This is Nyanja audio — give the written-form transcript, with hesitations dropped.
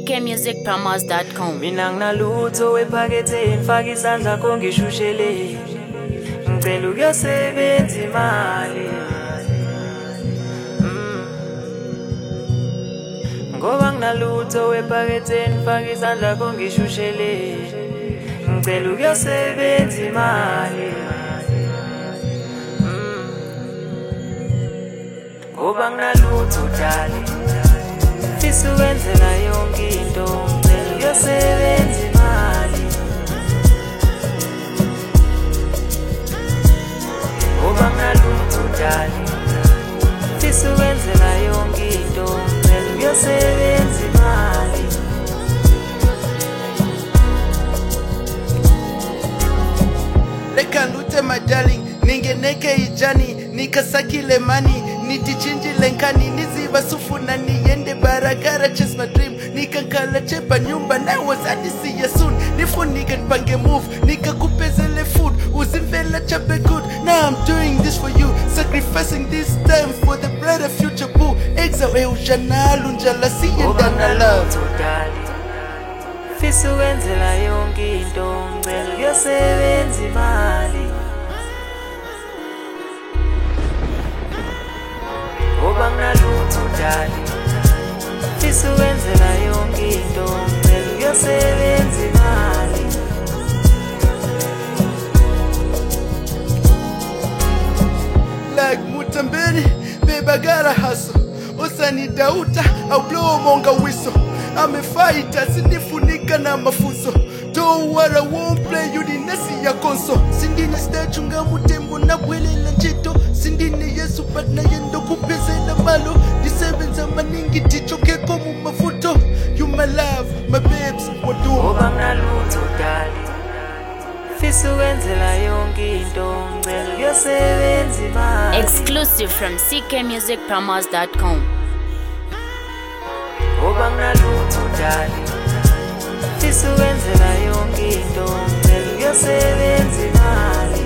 ckmusicpromos.com. Mina nginalutho wephaketheni faka isandla ko ngishushele ngicela ukuyosebenza imali ngoba nginalutho wephaketheni faka isandla ko ngishushele ngicela ukuyosebenza imali ngoba nginalutho dali fisa ukwenzela yonke into ngicela ukuyosebenza imali ngoba nginalutho dali fisa ukwenzela yonke into ngicela ukuyosebenza imali Leka lute my darling ningeneke ijani nikasakile mani nitichinjile nkani niziba sufuna niende barakara chase my dream nikankala chepa nyumba na wazani siya soon nifunike npange move nikakupezele food uzimvela chape good now I'm doing this for you sacrificing this time for the brighter future boo exawe ujanalu njala siyendana love fisa ukwenzela yonke into ngicela ukuyosebenza imali ngoba nginalutho dali fisa ukwenzela yonke into ngicela ukuyosebenza imali like Mutambeni babe I gotta hustle Osani dauta au blow monga whistle I'm a fighter sinifunika na mafuso don't worry I won't play you the nasi ya konso sindini stachunga mutembo na bwelela njito sindini yesu but na yendo kupezela malo disebenza maningi tichoke komu mafuto you my love my babes wadu ngoba nginalutho dali fisa ukwenzela yonke into ngicela ukuyosebenza imali Exclusive from ckmusicpromos.com. ngoba nginalutho dali fisa ukwenzela yonke into ngicela ukuyosebenza imali